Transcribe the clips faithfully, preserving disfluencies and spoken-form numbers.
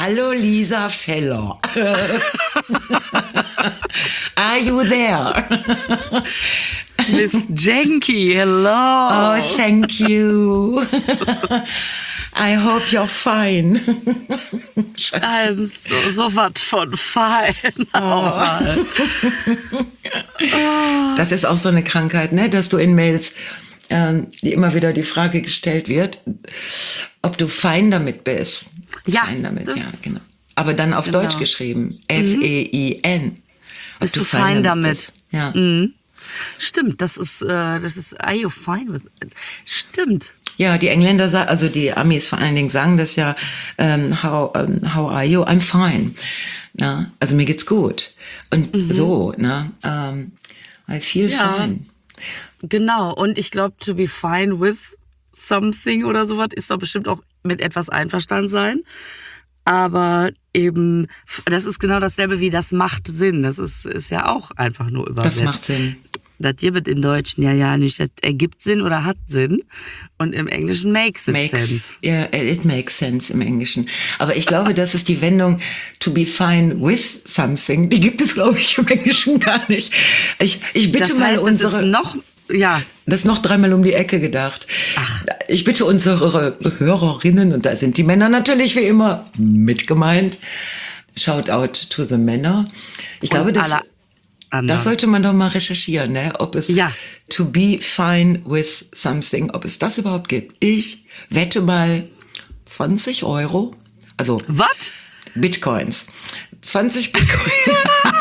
Hallo Lisa Feller. Are you there? Miss Jenky, hello. Oh, thank you. I hope you're fine. I'm so, so was von fein. Oh. Das ist auch so eine Krankheit, ne? Dass du in Mails, ähm, die immer wieder die Frage gestellt wird, ob du fein damit bist. Ja, fein damit, das, ja, genau. Aber dann auf genau. Deutsch geschrieben. F E I N. Ob bist du fein, fein damit? Bist. Ja. Mhm. Stimmt, das ist, äh, das ist, are you fine with it? Stimmt. Ja, die Engländer sagen, also die Amis vor allen Dingen sagen das ja, ähm, how, um, how are you? I'm fine. Na, also mir geht's gut. Und mhm. so, ne, um, I feel ja, fine. Genau, und ich glaube, to be fine with something oder sowas ist doch bestimmt auch mit etwas einverstanden sein. Aber eben, das ist genau dasselbe wie das macht Sinn. Das ist, ist ja auch einfach nur übersetzt. Das macht Sinn. Das gibt im Deutschen ja ja nicht. Das ergibt Sinn oder hat Sinn. Und im Englischen makes it makes, sense. Ja, yeah, it makes sense im Englischen. Aber ich glaube, das ist die Wendung to be fine with something. Die gibt es, glaube ich, im Englischen gar nicht. Ich, ich bitte das mal heißt, unsere... Das ist noch, ja. Das ist noch dreimal um die Ecke gedacht. Ach. Ich bitte unsere Hörerinnen, und da sind die Männer natürlich wie immer mit gemeint. Shout out to the Männer. Ich und glaube, das... Das sollte man doch mal recherchieren, ne? Ob es ja. to be fine with something, ob es das überhaupt gibt. Ich wette mal zwanzig Euro. Also was? Bitcoins. zwanzig Bitcoin.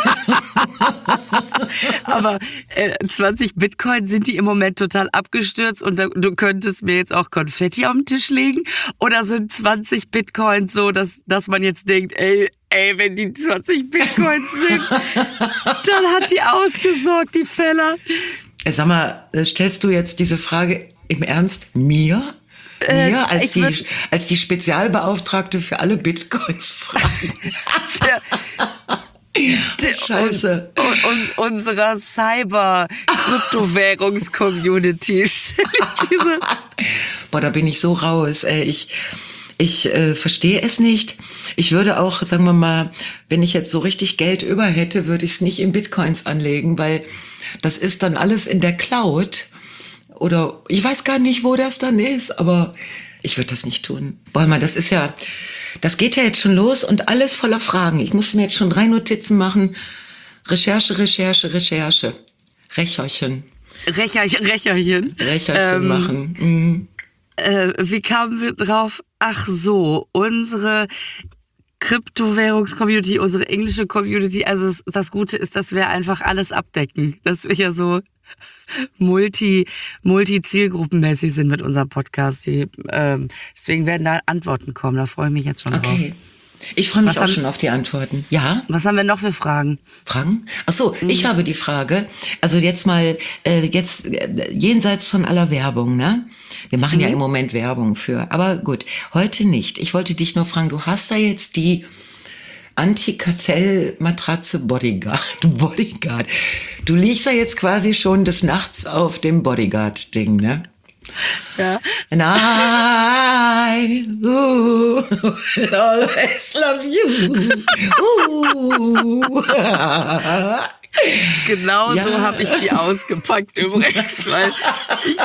Aber äh, zwanzig Bitcoin, sind die im Moment total abgestürzt und da, du könntest mir jetzt auch Konfetti auf den Tisch legen? Oder sind zwanzig Bitcoins so, dass, dass man jetzt denkt, ey, ey, wenn die zwanzig Bitcoins sind, dann hat die ausgesorgt, die Feller. Sag mal, stellst du jetzt diese Frage im Ernst mir? Mir äh, als, die, würd... als die Spezialbeauftragte für alle Bitcoins fragen. Der, der, Scheiße. Und, und unserer Cyber-Kryptowährungs-Community stelle ich diese... Boah, da bin ich so raus, ey. Ich... Ich äh, verstehe es nicht. Ich würde auch, sagen wir mal, wenn ich jetzt so richtig Geld über hätte, würde ich es nicht in Bitcoins anlegen, weil das ist dann alles in der Cloud. Oder ich weiß gar nicht, wo das dann ist, aber ich würde das nicht tun. Boah, mal, das ist ja, das geht ja jetzt schon los und alles voller Fragen. Ich muss mir jetzt schon drei Notizen machen. Recherche, Recherche, Recherche. Recherchen. Recherchen. Recherchen, Recherchen ähm, machen. Mhm. Äh, wie kamen wir drauf? Ach so, unsere Kryptowährungs-Community, unsere englische Community, also das Gute ist, dass wir einfach alles abdecken. Dass wir ja so multi, multi-zielgruppenmäßig sind mit unserem Podcast. Die, ähm, deswegen werden da Antworten kommen, da freue ich mich jetzt schon drauf. Okay. Ich freue mich was auch haben, schon auf die Antworten. Ja? Was haben wir noch für Fragen? Fragen? Ach so, mhm. ich habe die Frage. Also jetzt mal, äh, jetzt äh, jenseits von aller Werbung, ne? Wir machen mhm. ja im Moment Werbung für, aber gut, heute nicht. Ich wollte dich nur fragen, du hast da jetzt die Antikartell-Matratze Bodyguard. Bodyguard. Du liegst ja jetzt quasi schon des Nachts auf dem Bodyguard-Ding, ne? Ja. And I ooh, will always love you. Ooh. Genau ja. so habe ich die ausgepackt übrigens, weil ich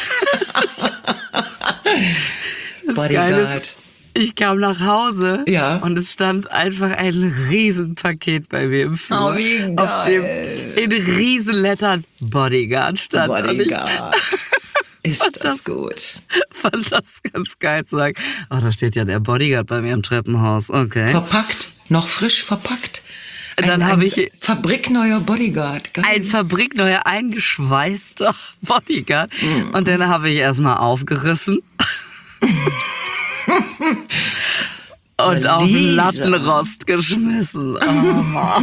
das Geile ist, ich kam nach Hause ja. und es stand einfach ein Riesenpaket bei mir im Flur. Oh, wie geil. Auf dem in Riesenlettern Bodyguard stand. Bodyguard. Ist das, das gut. Fand das ganz geil zu sagen. Oh, da steht ja der Bodyguard bei mir im Treppenhaus. Okay. Verpackt, noch frisch verpackt. Ein, Dann habe ich fabrikneuer Bodyguard. Geil. Ein fabrikneuer, eingeschweißter Bodyguard. Mm. Und den habe ich erstmal aufgerissen. Und Lisa. Auf den Lattenrost geschmissen. Oh.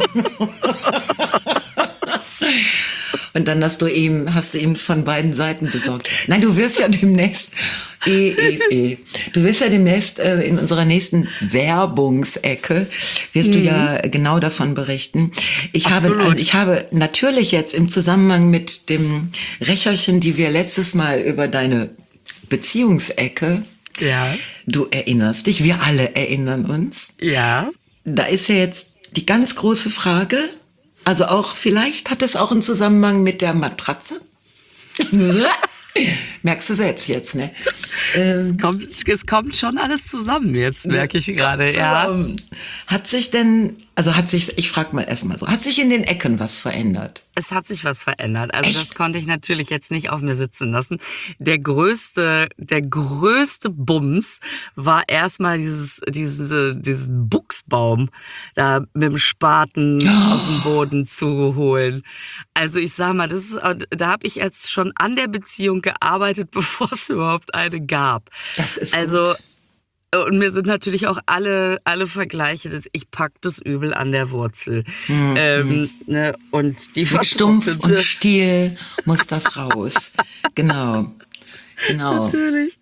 Und dann hast du ihm, hast du ihm es von beiden Seiten besorgt. Nein, du wirst ja demnächst, eh, eh, eh. Du wirst ja demnächst äh, in unserer nächsten Werbungsecke, wirst mhm. du ja genau davon berichten. Ich habe, äh, ich habe natürlich jetzt im Zusammenhang mit dem Recherchen, die wir letztes Mal über deine Beziehungsecke Ja. Du erinnerst dich, wir alle erinnern uns. Ja. Da ist ja jetzt die ganz große Frage, also auch vielleicht hat es auch einen Zusammenhang mit der Matratze. Merkst du selbst jetzt, ne? Es kommt, es kommt schon alles zusammen jetzt, merke ich gerade, ja. Ähm, Hat sich denn, also hat sich, ich frage mal erstmal so, hat sich in den Ecken was verändert? Es hat sich was verändert. Also Echt? das konnte ich natürlich jetzt nicht auf mir sitzen lassen. Der größte, der größte Bums war erstmal dieses, diese, diesen Buchsbaum da mit dem Spaten Oh. aus dem Boden zu holen. Also ich sag mal, das ist, da habe ich jetzt schon an der Beziehung gearbeitet, bevor es überhaupt eine gab. Das ist also gut. Und mir sind natürlich auch alle, alle Vergleiche, dass ich pack das Übel an der Wurzel. Mhm. Ähm, ne, und die Mit Stumpf und vertrocknete- Stiel muss das raus. Genau, genau. Natürlich.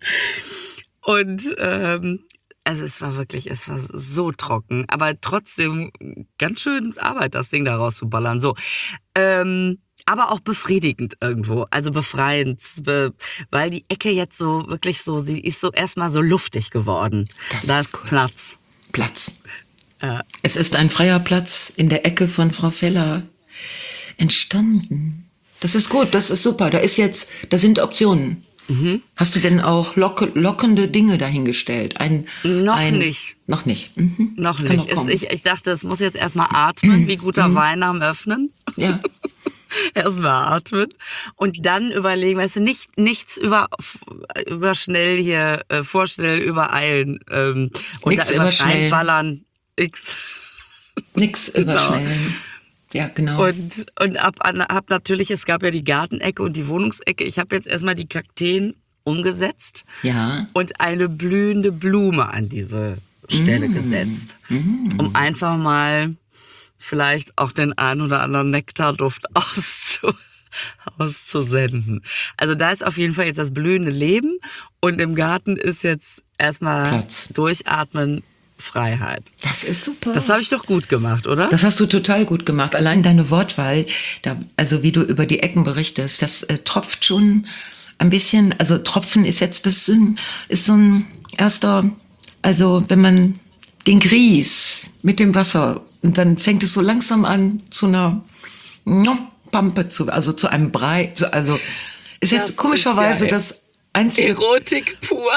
Und ähm, also es war wirklich, es war so trocken, aber trotzdem ganz schön Arbeit, das Ding da rauszuballern. So. Ähm, aber auch befriedigend irgendwo, also befreiend, be- weil die Ecke jetzt so wirklich so, sie ist so erstmal so luftig geworden. Das da ist ist gut. Platz. Platz. Ja. Es ist ein freier Platz in der Ecke von Frau Feller entstanden. Das ist gut, das ist super. Da ist jetzt, da sind Optionen. Mhm. Hast du denn auch locke, lockende Dinge dahingestellt? Ein, Noch ein, nicht. Noch nicht. Mhm. Noch Kann nicht. Es, kommen. ich, ich dachte, es muss jetzt erstmal atmen, wie guter Wein am Öffnen. Ja. Erstmal atmen und dann überlegen, weißt du, nicht, nichts über, über schnell hier äh, vorstellen, übereilen ähm, und Nix da irgendwas überschnellen. reinballern. X. Nix überschnellen. Ja, genau. Und, und ab, an- hab natürlich, es gab ja die Gartenecke und die Wohnungsecke. Ich habe jetzt erstmal die Kakteen umgesetzt ja. und eine blühende Blume an diese Stelle gesetzt. Um einfach mal vielleicht auch den ein oder anderen Nektarduft auszu, auszusenden. Also da ist auf jeden Fall jetzt das blühende Leben und im Garten ist jetzt erstmal Platz. durchatmen, Freiheit. Das ist super. Das habe ich doch gut gemacht, oder? Das hast du total gut gemacht. Allein deine Wortwahl, da, also wie du über die Ecken berichtest, das äh, tropft schon ein bisschen, also Tropfen ist jetzt bisschen, ist so ein erster, also wenn man den Grieß mit dem Wasser und dann fängt es so langsam an zu einer no, Pampe zu, also zu einem Brei, zu, also ist jetzt Das komischerweise ist ja das einzige, Erotik pur.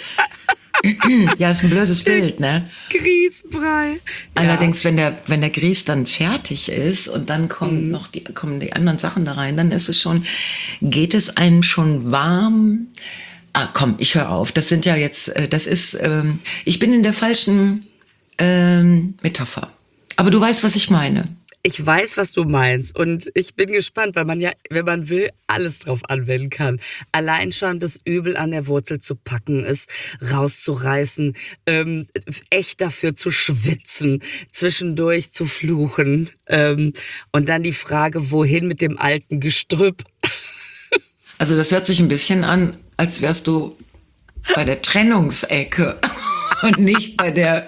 ja, ist ein blödes Bild, ne? Grießbrei. Allerdings, wenn der, wenn der Grieß dann fertig ist und dann kommen Mhm. noch die, kommen die anderen Sachen da rein, dann ist es schon, geht es einem schon warm? Ah, komm, ich höre auf. Das sind ja jetzt, äh, das ist, ähm, ich bin in der falschen ähm, Metapher. Aber du weißt, was ich meine. Ich weiß, was du meinst und ich bin gespannt, weil man ja, wenn man will, alles drauf anwenden kann. Allein schon das Übel an der Wurzel zu packen, es rauszureißen, ähm, echt dafür zu schwitzen, zwischendurch zu fluchen ähm, und dann die Frage, wohin mit dem alten Gestrüpp? Also das hört sich ein bisschen an, als wärst du bei der Trennungsecke und nicht bei der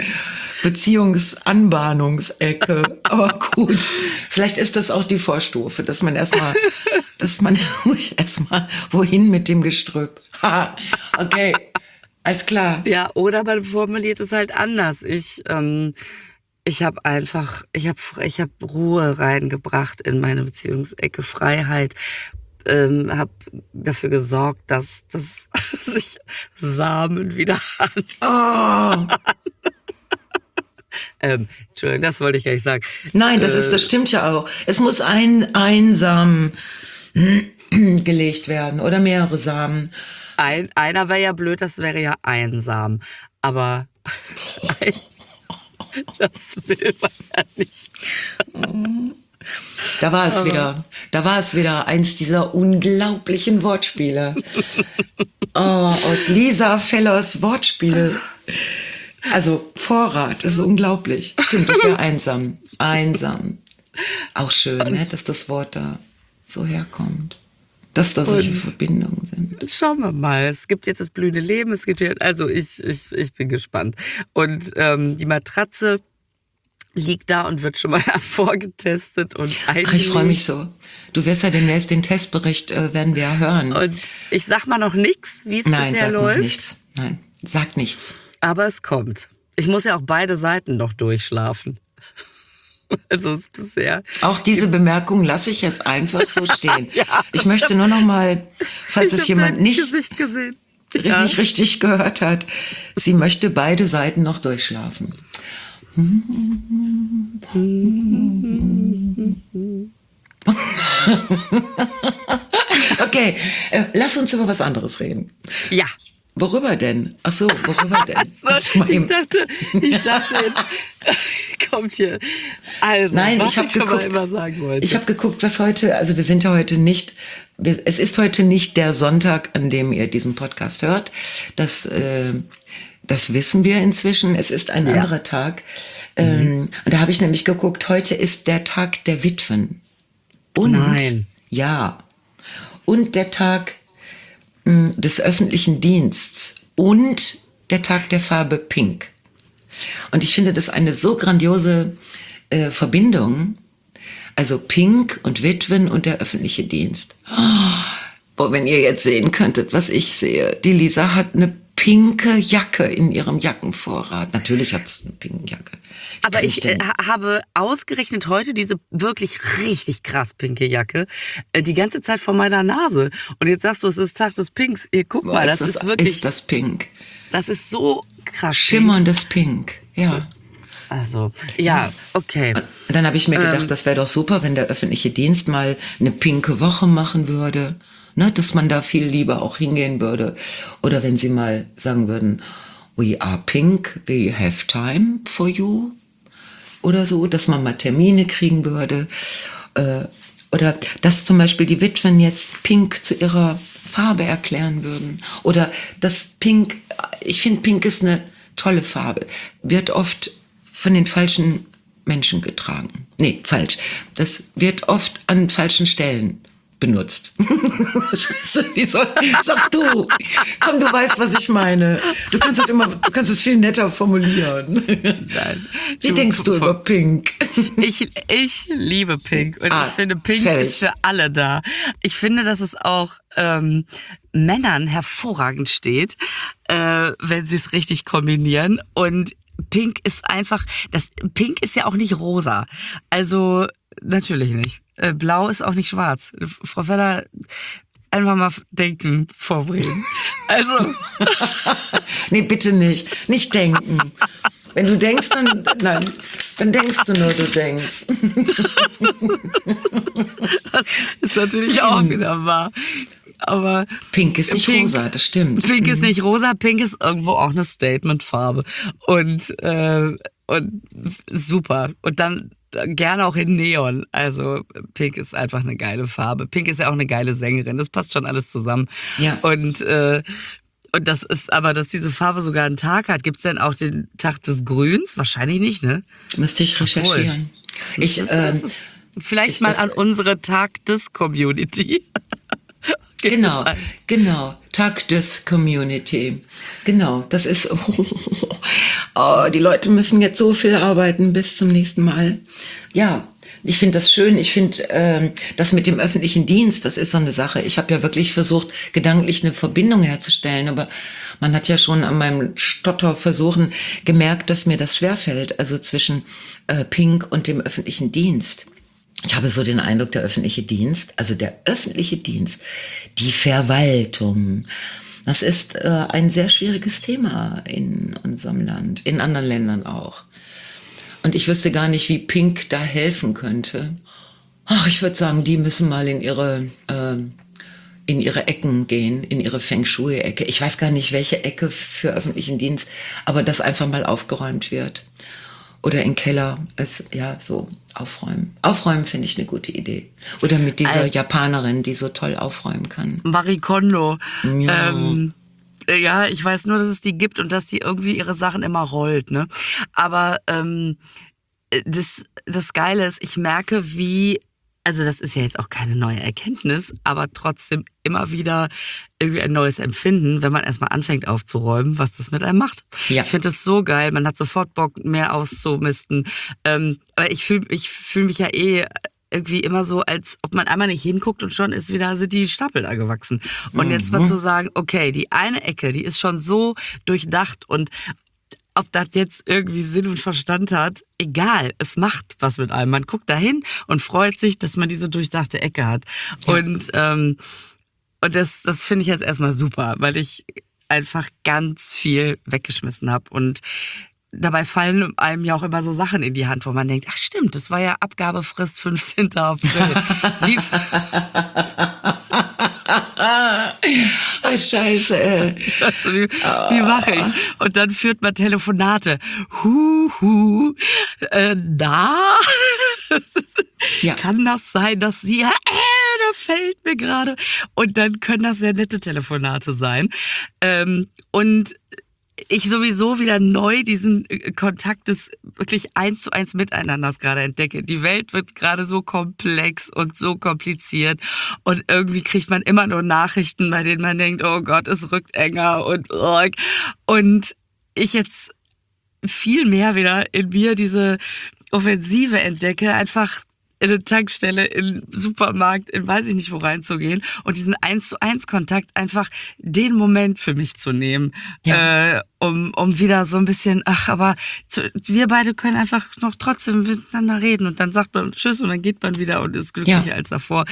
Beziehungsanbahnungsecke. Aber gut, vielleicht ist das auch die Vorstufe, dass man erstmal, dass man erstmal wohin mit dem Gestrüpp. Ha, okay, alles klar. Ja, oder man formuliert es halt anders. Ich, ähm, ich habe einfach, ich habe, ich habe Ruhe reingebracht in meine Beziehungsecke, Freiheit. Ähm, habe dafür gesorgt, dass, dass sich Samen wieder an. Oh, Ähm, Entschuldigung, das wollte ich gar nicht sagen. nein, das ist, das stimmt ja auch. Es muss ein, ein Samen gelegt werden oder mehrere Samen. Ein, einer wäre ja blöd, das wäre ja einsam. Aber das will man ja nicht. Da war es wieder, da war es wieder eins dieser unglaublichen Wortspiele. Oh, aus Lisa Fellers Wortspiele. Also Vorrat, das ist unglaublich. Stimmt, das wäre einsam. Einsam. Auch schön, ne, dass das Wort da so herkommt. Dass da solche Und- Verbindungen sind. Schauen wir mal. Es gibt jetzt das blühende Leben. Es gibt hier, also ich, ich, ich bin gespannt. Und ähm, die Matratze liegt da und wird schon mal vorgetestet und Ach, ich eingelegt. freue mich so. Du wirst ja demnächst den Testbericht, äh, werden wir ja hören. Und ich sag mal noch nichts, wie es Nein, bisher sag noch läuft. nichts. Nein. Sagt nichts. Aber es kommt. Ich muss ja auch beide Seiten noch durchschlafen. Also es ist bisher. Auch diese Bemerkung lasse ich jetzt einfach so stehen. Ja, ich möchte nur noch mal, falls es jemand nicht, Gesicht gesehen. Ja. nicht richtig gehört hat, sie möchte beide Seiten noch durchschlafen. Okay, äh, lass uns über was anderes reden. Ja. Worüber denn? Ach so, worüber denn? So, ich dachte, ich dachte jetzt kommt hier. Also, Nein, was ich habe ich schon geguckt, mal immer sagen wollte. Ich habe geguckt, was heute, also wir sind ja heute nicht, wir, es ist heute nicht der Sonntag, an dem ihr diesen Podcast hört. Das, äh, das wissen wir inzwischen. Es ist ein ja. anderer Tag. Mhm. Ähm, und da habe ich nämlich geguckt, heute ist der Tag der Witwen. Und, Nein. Ja. Und der Tag mh, des öffentlichen Dienstes und der Tag der Farbe Pink. Und ich finde das eine so grandiose äh, Verbindung. Also Pink und Witwen und der öffentliche Dienst. Oh, boah, wenn ihr jetzt sehen könntet, was ich sehe. Die Lisa hat eine pinke Jacke in ihrem Jackenvorrat. Natürlich hat es eine pinke Jacke. Ich Aber ich äh, habe ausgerechnet heute diese wirklich richtig krass pinke Jacke äh, die ganze Zeit vor meiner Nase. Und jetzt sagst du, es ist Tag des Pinks. Hier, guck boah, mal, das, das ist wirklich... Ist das Pink? Das ist so krass. Schimmerndes Pink, ja. Also, ja, okay. Und dann habe ich mir gedacht, ähm, das wäre doch super, wenn der öffentliche Dienst mal eine pinke Woche machen würde. Ne, dass man da viel lieber auch hingehen würde. Oder wenn sie mal sagen würden, we are pink, we have time for you. Oder so, dass man mal Termine kriegen würde. Äh, oder dass zum Beispiel die Witwen jetzt Pink zu ihrer Farbe erklären würden. Oder dass Pink, ich finde Pink ist eine tolle Farbe, wird oft von den falschen Menschen getragen. Nee, falsch. Das wird oft an falschen Stellen benutzt. Scheiße, wieso? Sag du. Komm, du weißt, was ich meine. Du kannst es immer, du kannst es viel netter formulieren. Nein. Wie du, denkst du über Pink? Ich, ich liebe Pink und ah, ich finde, Pink fertig. Ist für alle da. Ich finde, dass es auch ähm, Männern hervorragend steht, äh, wenn sie es richtig kombinieren. Und Pink ist einfach, das Pink ist ja auch nicht rosa. Also natürlich nicht. Blau ist auch nicht schwarz. Frau Feller, einfach mal denken vorbringen. Also. Nee, bitte nicht. Nicht denken. Wenn du denkst, dann, nein, dann denkst du nur, du denkst. Das ist natürlich auch wieder wahr. Aber Pink ist nicht Pink, rosa, das stimmt. Pink ist nicht rosa, Pink ist irgendwo auch eine Statementfarbe. Und, äh, und super. Und dann gerne auch in Neon. Also Pink ist einfach eine geile Farbe. Pink ist ja auch eine geile Sängerin. Das passt schon alles zusammen. Ja. Und, äh, und das ist aber, dass diese Farbe sogar einen Tag hat. Gibt es denn auch den Tag des Grüns? Wahrscheinlich nicht, ne? Müsste ich recherchieren. Ich, das ist, das ist vielleicht ich, mal an unsere Tag des Community. Genau, genau. Tag des Community. Genau, das ist, oh, die Leute müssen jetzt so viel arbeiten bis zum nächsten Mal. Ja, ich finde das schön. Ich finde, äh, das mit dem öffentlichen Dienst, das ist so eine Sache. Ich habe ja wirklich versucht, gedanklich eine Verbindung herzustellen, aber man hat ja schon an meinem Stotterversuchen gemerkt, dass mir das schwerfällt, also zwischen äh, Pink und dem öffentlichen Dienst. Ich habe so den Eindruck, der öffentliche Dienst, also der öffentliche Dienst, die Verwaltung, das ist äh, ein sehr schwieriges Thema in unserem Land, in anderen Ländern auch. Und ich wüsste gar nicht, wie Pink da helfen könnte. Ach, ich würde sagen, die müssen mal in ihre, äh, in ihre Ecken gehen, in ihre Feng Shui-Ecke. Ich weiß gar nicht, welche Ecke für öffentlichen Dienst, aber dass einfach mal aufgeräumt wird. Oder im Keller, es, ja, so aufräumen. Aufräumen finde ich eine gute Idee. Oder mit dieser also, Japanerin, die so toll aufräumen kann. Marie Kondo. Ja. Ähm, ja, ich weiß nur, dass es die gibt und dass die irgendwie ihre Sachen immer rollt, ne? Aber ähm, das, das Geile ist, ich merke, wie, also das ist ja jetzt auch keine neue Erkenntnis, aber trotzdem immer wieder irgendwie ein neues Empfinden, wenn man erstmal anfängt aufzuräumen, was das mit einem macht. Ja. Ich finde das so geil, man hat sofort Bock, mehr auszumisten. Ähm, aber ich fühle ich fühl mich ja eh irgendwie immer so, als ob man einmal nicht hinguckt und schon ist wieder, sind die Stapel da gewachsen. Und mhm. jetzt mal zu sagen, okay, die eine Ecke, die ist schon so durchdacht und ob das jetzt irgendwie Sinn und Verstand hat, egal, es macht was mit einem. Man guckt dahin und freut sich, dass man diese durchdachte Ecke hat. Ja. Und, ähm, und das, das finde ich jetzt erstmal super, weil ich einfach ganz viel weggeschmissen habe. Und dabei fallen einem ja auch immer so Sachen in die Hand, wo man denkt, ach stimmt, das war ja Abgabefrist fünfzehnten April. Wie oh, Scheiße, ey. Scheiße, wie, wie mache ich's? Und dann führt man Telefonate. Hu, hu, äh, da? Ja. Kann das sein, dass sie, äh, da fällt mir gerade. Und dann können das sehr nette Telefonate sein. Ähm, und ich sowieso wieder neu diesen Kontakt des wirklich eins zu eins Miteinanders gerade entdecke. Die Welt wird gerade so komplex und so kompliziert und irgendwie kriegt man immer nur Nachrichten, bei denen man denkt, oh Gott, es rückt enger und und ich jetzt viel mehr wieder in mir diese Offensive entdecke, einfach in eine Tankstelle, in einen Supermarkt, in weiß ich nicht wo reinzugehen und diesen eins zu eins Kontakt einfach den Moment für mich zu nehmen, ja. äh, um um wieder so ein bisschen, ach, aber zu, wir beide können einfach noch trotzdem miteinander reden und dann sagt man Tschüss und dann geht man wieder und ist glücklicher ja. als davor.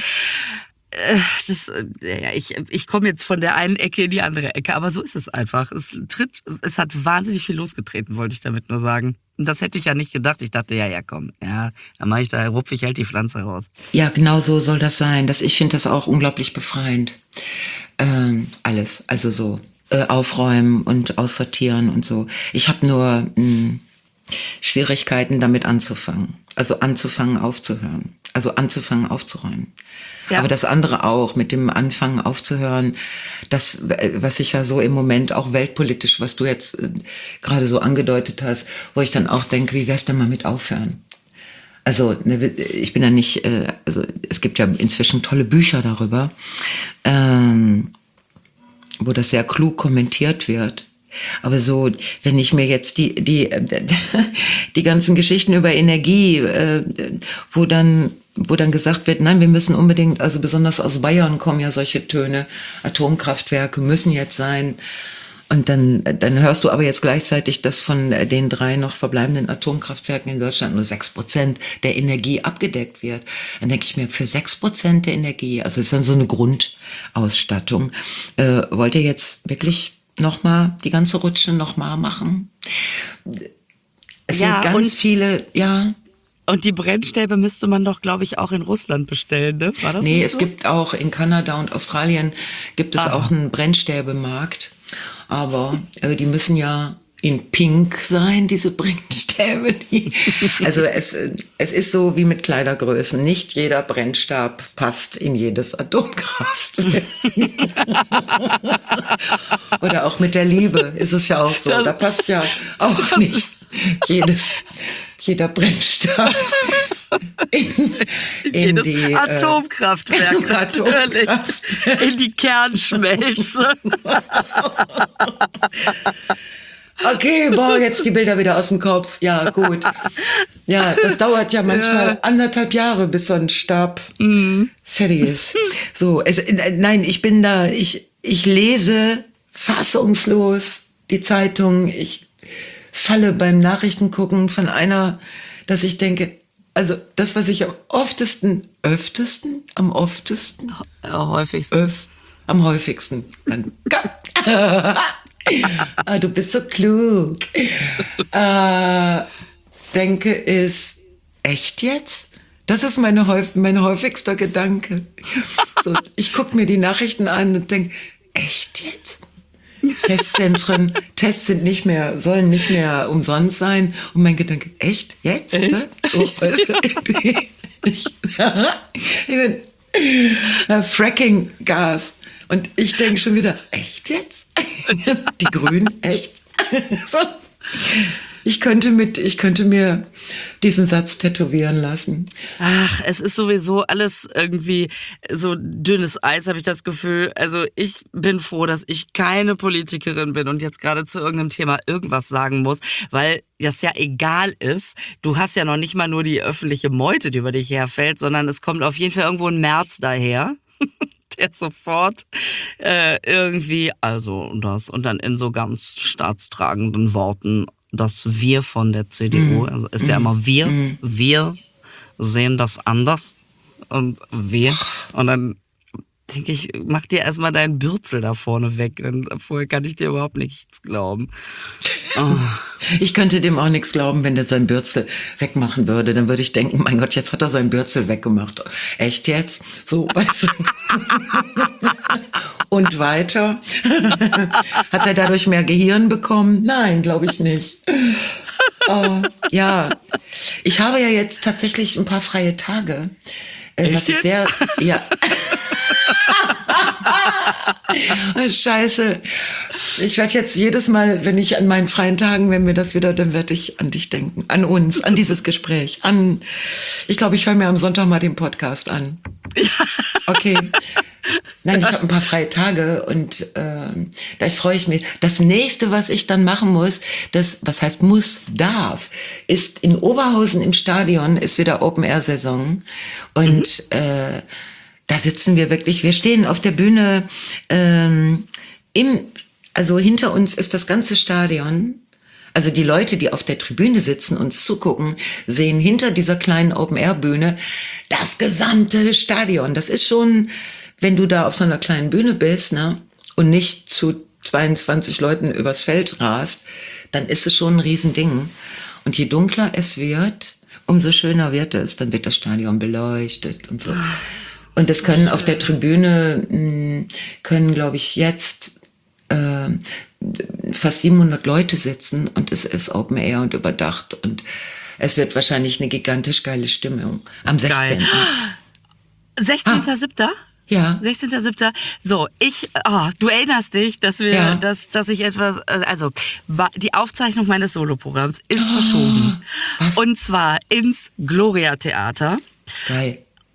Das, ja, ich, ich komme jetzt von der einen Ecke in die andere Ecke, aber so ist es einfach. Es tritt, es hat wahnsinnig viel losgetreten, wollte ich damit nur sagen. Und das hätte ich ja nicht gedacht. Ich dachte, ja, ja, komm, ja, dann mache ich da, rupfe ich halt die Pflanze raus. Ja, genau so soll das sein. Das, ich finde das auch unglaublich befreiend. Ähm, alles, also so äh, aufräumen und aussortieren und so. Ich habe nur mh, Schwierigkeiten, damit anzufangen. Also anzufangen, aufzuhören. Also anzufangen, aufzuräumen. Ja. Aber das andere auch, mit dem Anfangen aufzuhören, das, was ich ja so im Moment auch weltpolitisch, was du jetzt äh, gerade so angedeutet hast, wo ich dann auch denke, wie wär's denn mal mit aufhören? Also ne, ich bin ja nicht, äh, also es gibt ja inzwischen tolle Bücher darüber, ähm, wo das sehr klug kommentiert wird. Aber so, wenn ich mir jetzt die die die ganzen Geschichten über Energie, äh, wo dann wo dann gesagt wird, nein, wir müssen unbedingt, also besonders aus Bayern kommen ja solche Töne, Atomkraftwerke müssen jetzt sein. Und dann dann hörst du aber jetzt gleichzeitig, dass von den drei noch verbleibenden Atomkraftwerken in Deutschland nur sechs Prozent der Energie abgedeckt wird. Dann denke ich mir, für sechs Prozent der Energie, also es ist dann so eine Grundausstattung, äh, wollt ihr jetzt wirklich nochmal die ganze Rutsche nochmal machen? Es ja, sind ganz viele, ja. Und die Brennstäbe müsste man doch, glaube ich, auch in Russland bestellen, ne? War das Nee, nicht es so? gibt auch in Kanada und Australien gibt es Aha. auch einen Brennstäbemarkt. Aber äh, die müssen ja in Pink sein, diese Brennstäbe. Die, also es, es ist so wie mit Kleidergrößen. Nicht jeder Brennstab passt in jedes Atomkraftwerk. Oder auch mit der Liebe ist es ja auch so. Da passt ja auch nicht jedes, jeder Brennstab in, in jedes die Atomkraftwerk, äh, natürlich. Atomkraftwerk. In die Kernschmelze. Okay, boah, jetzt die Bilder wieder aus dem Kopf. Ja, gut. Ja, das dauert ja manchmal ja. anderthalb Jahre, bis so ein Stab mm. fertig ist. So, es, nein, ich bin da, ich, ich lese fassungslos die Zeitung. Ich falle beim Nachrichtengucken von einer, dass ich denke, also das, was ich am oftesten, öftesten, am oftesten, am häufigsten, öf, am häufigsten, danke. Ah, du bist so klug. Äh, denke ist, echt jetzt? Das ist meine, mein häufigster Gedanke. So, ich gucke mir die Nachrichten an und denke, echt jetzt? Testzentren, Tests sind nicht mehr, sollen nicht mehr umsonst sein. Und mein Gedanke, echt jetzt? Echt? Oh, weißt du, ich, ich bin äh, Fracking-Gas. Und ich denke schon wieder, echt jetzt? Die Grünen, echt? So. Ich könnte mit, ich könnte mir diesen Satz tätowieren lassen. Ach, es ist sowieso alles irgendwie so dünnes Eis, habe ich das Gefühl. Also ich bin froh, dass ich keine Politikerin bin und jetzt gerade zu irgendeinem Thema irgendwas sagen muss, weil das ja egal ist. Du hast ja noch nicht mal nur die öffentliche Meute, die über dich herfällt, sondern es kommt auf jeden Fall irgendwo ein März daher. Der sofort äh, irgendwie, also das, und dann in so ganz staatstragenden Worten, das Wir von der C D U, also ist ja immer wir, mm. wir sehen das anders und wir. Und dann denke ich, mach dir erstmal deinen Bürzel da vorne weg, denn vorher kann ich dir überhaupt nichts glauben. Oh. Ich könnte dem auch nichts glauben, wenn der seinen Bürzel wegmachen würde. Dann würde ich denken, mein Gott, jetzt hat er seinen Bürzel weggemacht. Echt jetzt? So, weißt du. Und weiter? Hat er dadurch mehr Gehirn bekommen? Nein, glaube ich nicht. Oh, ja, ich habe ja jetzt tatsächlich ein paar freie Tage. Echt was ich jetzt? sehr, ja. Scheiße. Ich werde jetzt jedes Mal, wenn ich an meinen freien Tagen, wenn mir das wieder, dann werde ich an dich denken, an uns, an dieses Gespräch, an, ich glaube, ich höre mir am Sonntag mal den Podcast an. Okay. Nein, ich habe ein paar freie Tage und äh, da freue ich mich. Das nächste, was ich dann machen muss, das, was heißt muss, darf, ist in Oberhausen im Stadion ist wieder Open-Air-Saison und mhm. äh, da sitzen wir wirklich, wir stehen auf der Bühne, ähm, im, also hinter uns ist das ganze Stadion. Also die Leute, die auf der Tribüne sitzen, uns zugucken, sehen hinter dieser kleinen Open-Air-Bühne das gesamte Stadion. Das ist schon, wenn du da auf so einer kleinen Bühne bist, ne, und nicht zu zweiundzwanzig Leuten übers Feld rast, dann ist es schon ein Riesending. Und je dunkler es wird, umso schöner wird es. Dann wird das Stadion beleuchtet und so. Und es können auf der Tribüne, mh, können, glaube ich, jetzt äh, fast siebenhundert Leute sitzen und es ist Open Air und überdacht und es wird wahrscheinlich eine gigantisch geile Stimmung am sechzehnten sechzehnter siebter Ja. sechzehnter siebter So, ich, oh, du erinnerst dich, dass wir, Ja. dass, dass ich etwas, also, die Aufzeichnung meines Soloprogramms ist oh, verschoben. Was? Und zwar ins Gloria Theater. Geil.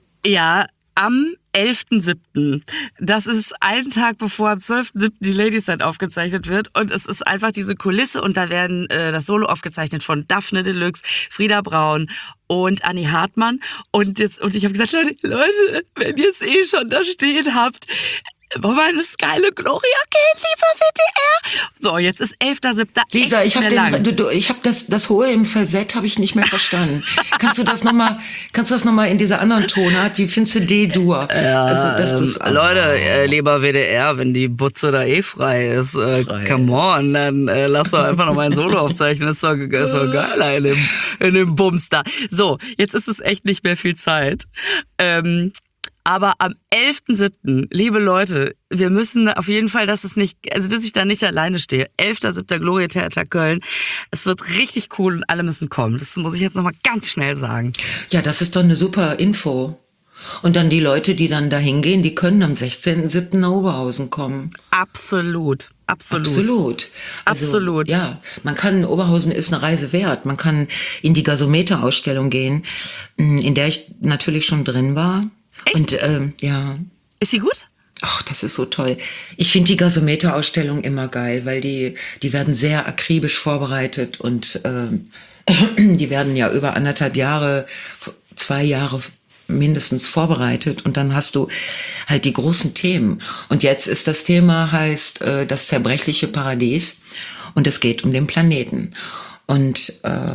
Ja, am elften siebten Das ist einen Tag bevor am zwölften siebten die Ladies Night aufgezeichnet wird und es ist einfach diese Kulisse und da werden äh, das Solo aufgezeichnet von Daphne Deluxe, Frieda Braun und Anni Hartmann und jetzt und ich habe gesagt, Leute, Leute, wenn ihr es eh schon da stehen habt, wollen wir eine geile Gloria gehen, lieber W D R? So, jetzt ist elfter siebter Lisa, ich habe den, du, du, ich habe das, das Hohe im Falsett habe ich nicht mehr verstanden. kannst du das nochmal, kannst du das nochmal in dieser anderen Tonart? Wie findest du D-Dur? Ja, also, dass ähm, Leute, äh, lieber W D R, wenn die Butze da eh frei ist, äh, frei come on, dann äh, lass doch einfach noch mal ein Solo aufzeichnen. Ist doch, ist doch geil in dem, in dem Bums da. So, jetzt ist es echt nicht mehr viel Zeit. Ähm, Aber am elften siebten liebe Leute, wir müssen auf jeden Fall, dass es nicht, also dass ich da nicht alleine stehe. elfter siebter Gloria Theater Köln. Es wird richtig cool und alle müssen kommen. Das muss ich jetzt nochmal ganz schnell sagen. Ja, das ist doch eine super Info. Und dann die Leute, die dann da hingehen, die können am sechzehnten siebten nach Oberhausen kommen. Absolut. Absolut. Absolut. Also, Absolut. Ja, man kann, Oberhausen ist eine Reise wert. Man kann in die Gasometer-Ausstellung gehen, in der ich natürlich schon drin war. Echt? Und ähm, ja. Ist sie gut? Ach, das ist so toll. Ich finde die Gasometer-Ausstellung immer geil, weil die, die werden sehr akribisch vorbereitet und ähm, die werden ja über anderthalb Jahre, zwei Jahre mindestens vorbereitet und dann hast du halt die großen Themen. Und jetzt ist das Thema, heißt äh, das zerbrechliche Paradies und es geht um den Planeten. Und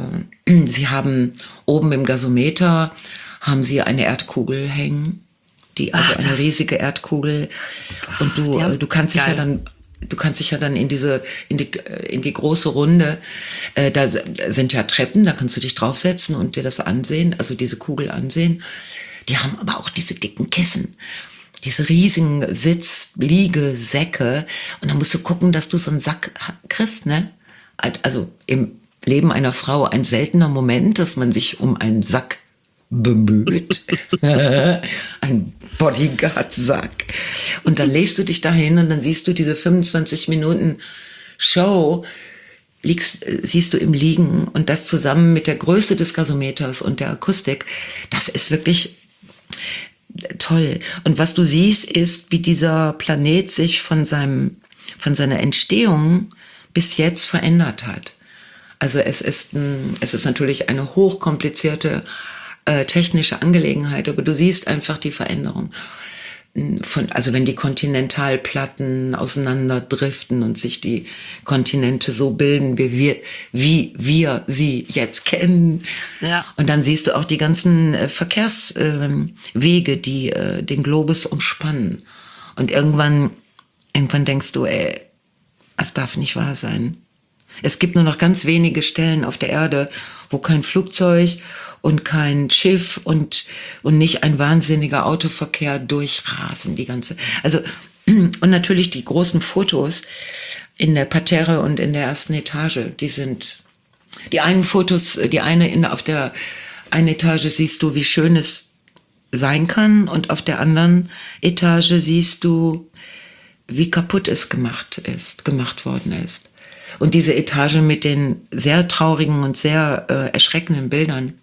äh, sie haben oben im Gasometer haben sie eine Erdkugel hängen, die also Ach, eine riesige Erdkugel und du ja, du kannst dich ja dann du kannst dich ja dann in diese in die in die große Runde äh, da sind ja Treppen, da kannst du dich draufsetzen und dir das ansehen, also diese Kugel ansehen. Die haben aber auch diese dicken Kissen, diese riesigen Sitz-Liege-Säcke und dann musst du gucken, dass du so einen Sack kriegst, ne? Also im Leben einer Frau ein seltener Moment, dass man sich um einen Sack bemüht. Ein Bodyguard-Sack. Und dann legst du dich dahin und dann siehst du diese fünfundzwanzig Minuten Show liegst, siehst du im Liegen und das zusammen mit der Größe des Gasometers und der Akustik, das ist wirklich toll. Und was du siehst, ist, wie dieser Planet sich von seinem, von seiner Entstehung bis jetzt verändert hat. Also es ist, ein, es ist natürlich eine hochkomplizierte äh, technische Angelegenheit, aber du siehst einfach die Veränderung. Von, also wenn die Kontinentalplatten auseinanderdriften und sich die Kontinente so bilden, wie wir, wie wir sie jetzt kennen. Ja. Und dann siehst du auch die ganzen äh, Verkehrswege, äh, die äh, den Globus umspannen. Und irgendwann, irgendwann denkst du, ey, das darf nicht wahr sein. Es gibt nur noch ganz wenige Stellen auf der Erde, wo kein Flugzeug und kein Schiff und, und nicht ein wahnsinniger Autoverkehr durchrasen, die ganze, also, und natürlich die großen Fotos in der Parterre und in der ersten Etage, die sind, die einen Fotos, die eine in, auf der einen Etage siehst du, wie schön es sein kann und auf der anderen Etage siehst du, wie kaputt es gemacht ist, gemacht worden ist. Und diese Etage mit den sehr traurigen und sehr äh, erschreckenden Bildern,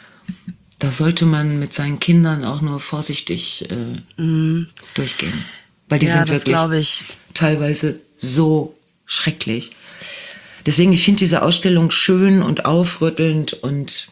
da sollte man mit seinen Kindern auch nur vorsichtig äh, mm. durchgehen. Weil die ja, sind wirklich teilweise so schrecklich. Deswegen, ich finde diese Ausstellung schön und aufrüttelnd und,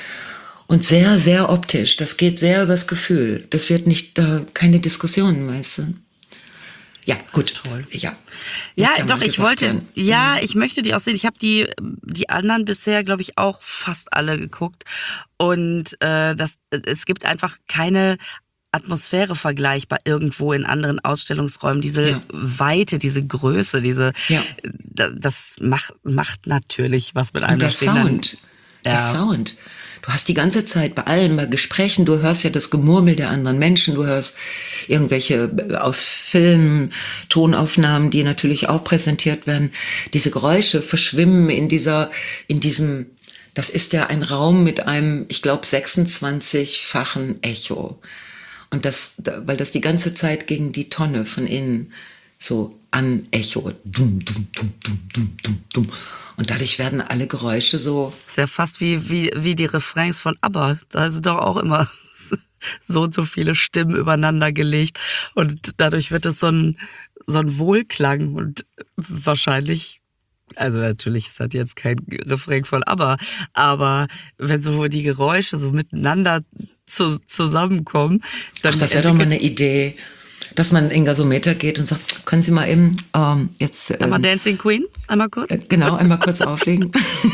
und sehr, sehr optisch. Das geht sehr übers Gefühl. Das wird nicht, da keine Diskussionen, weißt du. Ja, gut. Toll. Ja, ja doch, ich wollte, werden. ja, ich möchte die auch sehen. Ich habe die, die anderen bisher, glaube ich, auch fast alle geguckt. Und äh, das, es gibt einfach keine Atmosphäre vergleichbar irgendwo in anderen Ausstellungsräumen. Diese ja. Weite, diese Größe, diese, ja. das, das macht, macht natürlich was mit einem. Und der Sound, dann, ja. der Sound. Du hast die ganze Zeit bei allen, bei Gesprächen, du hörst ja das Gemurmel der anderen Menschen, du hörst irgendwelche aus Filmen, Tonaufnahmen, die natürlich auch präsentiert werden. Diese Geräusche verschwimmen in dieser, in diesem, das ist ja ein Raum mit einem, ich glaube, sechsundzwanzig-fachen Echo. Und das, weil das die ganze Zeit gegen die Tonne von innen so anechot. Dum, dum, dum, dum, dum, dum, dum. Und dadurch werden alle Geräusche so... Ist ja fast wie, wie, wie die Refrains von ABBA. Da sind doch auch immer so und so viele Stimmen übereinander gelegt. Und dadurch wird es so ein, so ein Wohlklang. Und wahrscheinlich, also natürlich ist das jetzt kein Refrain von ABBA, aber wenn so die Geräusche so miteinander zu, zusammenkommen... Dann Ach, das wäre doch mal eine Idee, dass man in Gasometer geht und sagt, können Sie mal eben ähm, jetzt... Ähm, einmal Dancing Queen, einmal kurz? Äh, genau, einmal kurz auflegen.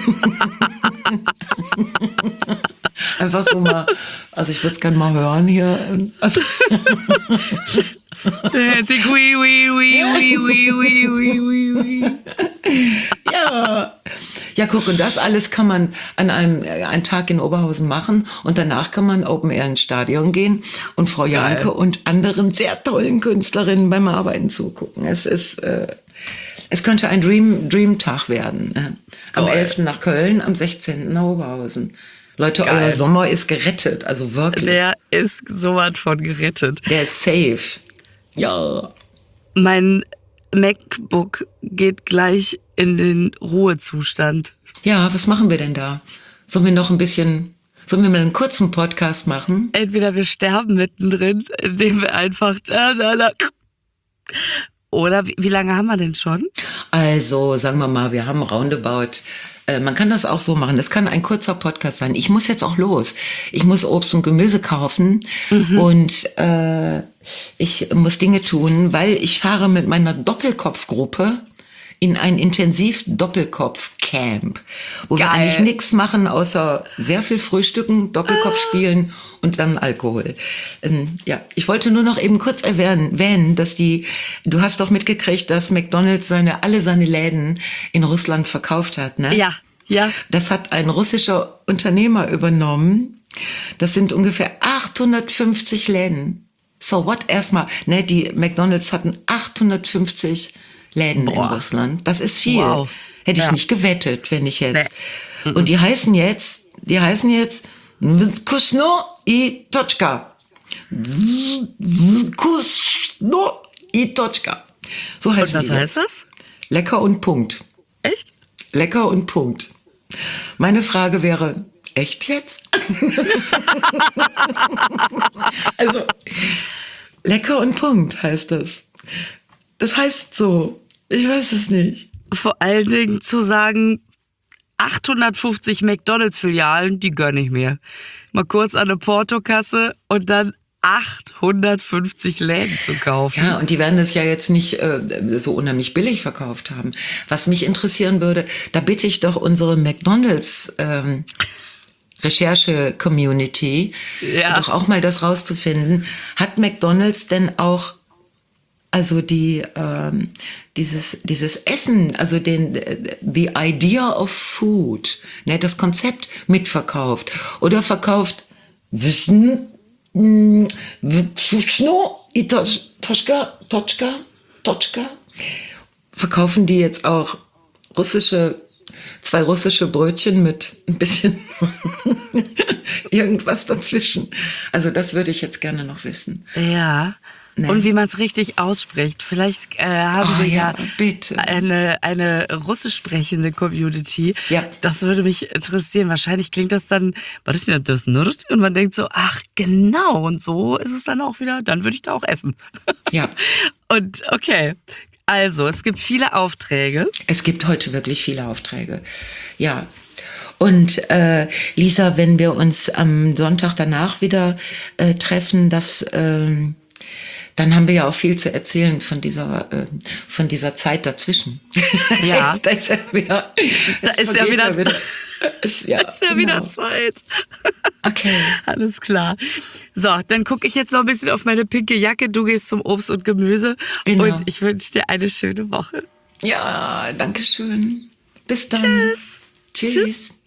Einfach so mal, also ich würde es gerne mal hören hier. Also Dancing Queen, wee, wee, wee, wee, wee, wee, wee. Ja. Ja, guck, und das alles kann man an einem einen Tag in Oberhausen machen und danach kann man Open Air ins Stadion gehen und Frau Janke Geil. Und anderen sehr tollen Künstlerinnen beim Arbeiten zugucken. Es ist, äh, es könnte ein Dream, Dream-Tag werden. Ne? Am elften nach Köln, am sechzehnten nach Oberhausen. Leute, Geil. Euer Sommer ist gerettet, also wirklich. Der ist sowas von gerettet. Der ist safe. Ja. Mein MacBook geht gleich in den Ruhezustand. Ja, was machen wir denn da? Sollen wir noch ein bisschen, sollen wir mal einen kurzen Podcast machen? Entweder wir sterben mittendrin, indem wir einfach da, da, da. Oder wie, wie lange haben wir denn schon? Also, sagen wir mal, wir haben roundabout, äh, man kann das auch so machen, es kann ein kurzer Podcast sein. Ich muss jetzt auch los. Ich muss Obst und Gemüse kaufen mhm. und äh, ich muss Dinge tun, weil ich fahre mit meiner Doppelkopfgruppe in ein Intensiv-Doppelkopf-Camp, wo Geil. Wir eigentlich nichts machen, außer sehr viel Frühstücken, Doppelkopf spielen und dann Alkohol. Ähm, ja, ich wollte nur noch eben kurz erwähnen, dass die, du hast doch mitgekriegt, dass McDonald's seine, alle seine Läden in Russland verkauft hat, ne? Ja, ja. Das hat ein russischer Unternehmer übernommen. Das sind ungefähr achthundertfünfzig Läden. So what? Erstmal, ne, die McDonald's hatten achthundertfünfzig Läden Boah. In Russland. Das ist viel. Wow. Hätte ich ja. nicht gewettet, wenn ich jetzt. Nee. Und die heißen jetzt, die heißen jetzt Kusno i Tochka. Kusno i Tochka. So heißt Und was heißt das? Lecker und Punkt. Echt? lecker und Punkt. Meine Frage wäre, echt jetzt? Also, lecker und Punkt heißt das. Das heißt so, ich weiß es nicht. Vor allen Dingen zu sagen, achthundertfünfzig McDonalds-Filialen, die gönne ich mir. Mal kurz an eine Portokasse und dann achthundertfünfzig Läden zu kaufen. Ja, und die werden das ja jetzt nicht äh, so unheimlich billig verkauft haben. Was mich interessieren würde, da bitte ich doch unsere McDonalds ähm, Recherche-Community, Ja. doch auch mal das rauszufinden. Hat McDonalds denn auch also die ähm, dieses dieses Essen, also den the idea of food, ne, das Konzept mitverkauft oder verkauft Wissen Toschka, Toschka, Toschka. Verkaufen die jetzt auch russische, zwei russische Brötchen mit ein bisschen irgendwas dazwischen? Also das würde ich jetzt gerne noch wissen. Ja. Nee. Und wie man es richtig ausspricht. Vielleicht äh, haben Oh, wir ja, ja, bitte. eine eine russisch sprechende Community. Ja. Das würde mich interessieren. Wahrscheinlich klingt das dann, was ist denn das Nerd? Und man denkt so, ach genau, und so ist es dann auch wieder, dann würde ich da auch essen. Ja. Und okay, also es gibt viele Aufträge. Es gibt heute wirklich viele Aufträge. Ja. Und äh, Lisa, wenn wir uns am Sonntag danach wieder äh, treffen, das... Ähm, dann haben wir ja auch viel zu erzählen von dieser, äh, von dieser Zeit dazwischen. Ja. da ist ja wieder, Da ist ja wieder, ja wieder, ist, ja, ist ja genau. wieder Zeit. Okay. Alles klar. So, dann gucke ich jetzt noch ein bisschen auf meine pinke Jacke. Du gehst zum Obst und Gemüse. Genau. Und ich wünsche dir eine schöne Woche. Ja, danke schön. Bis dann. Tschüss. Tschüss. Tschüss.